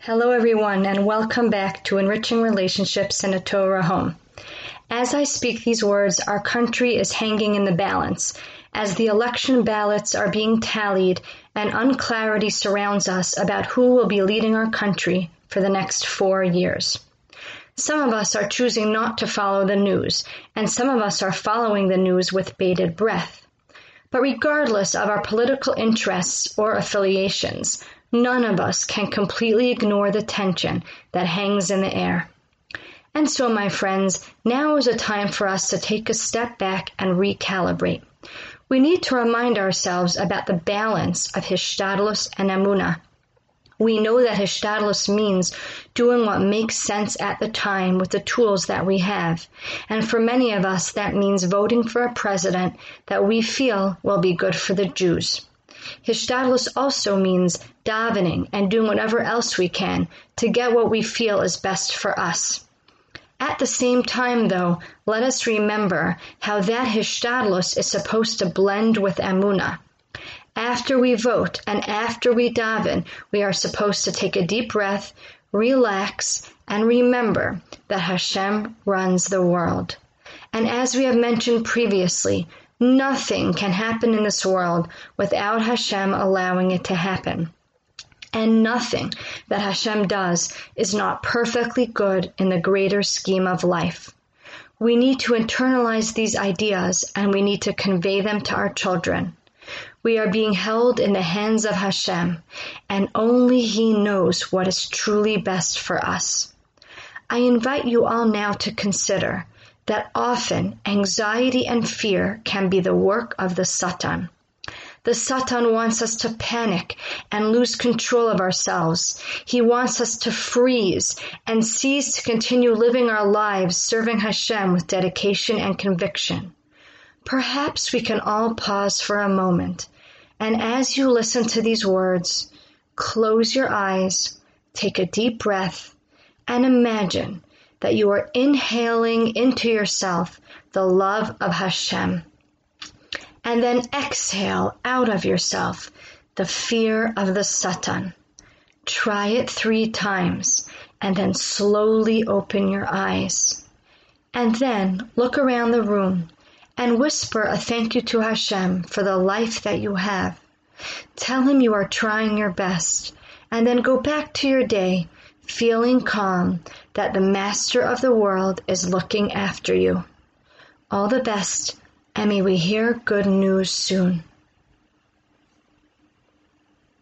Hello everyone and welcome back to Enriching Relationships in a Torah Home. As I speak these words, our country is hanging in the balance as the election ballots are being tallied and unclarity surrounds us about who will be leading our country for the next 4 years. Some of us are choosing not to follow the news, and some of us are following the news with bated breath. But regardless of our political interests or affiliations, none of us can completely ignore the tension that hangs in the air. And so, my friends, now is a time for us to take a step back and recalibrate. We need to remind ourselves about the balance of Hishtadlus and Emunah. We know that Hishtadlus means doing what makes sense at the time with the tools that we have. And for many of us, that means voting for a president that we feel will be good for the Jews. Hishtadlus also means davening and doing whatever else we can to get what we feel is best for us. At the same time, though, let us remember how that Hishtadlus is supposed to blend with Emunah. After we vote and after we daven, we are supposed to take a deep breath, relax, and remember that Hashem runs the world. And as we have mentioned previously, nothing can happen in this world without Hashem allowing it to happen. And nothing that Hashem does is not perfectly good in the greater scheme of life. We need to internalize these ideas and we need to convey them to our children. We are being held in the hands of Hashem, and only He knows what is truly best for us. I invite you all now to consider that often anxiety and fear can be the work of the Satan. The Satan wants us to panic and lose control of ourselves. He wants us to freeze and cease to continue living our lives serving Hashem with dedication and conviction. Perhaps we can all pause for a moment, and as you listen to these words, close your eyes, take a deep breath, and imagine that you are inhaling into yourself the love of Hashem. And then exhale out of yourself the fear of the Satan. Try it 3 times, and then slowly open your eyes. And then look around the room and whisper a thank you to Hashem for the life that you have. Tell Him you are trying your best, and then go back to your day feeling calm that the Master of the world is looking after you. All the best, and may we hear good news soon.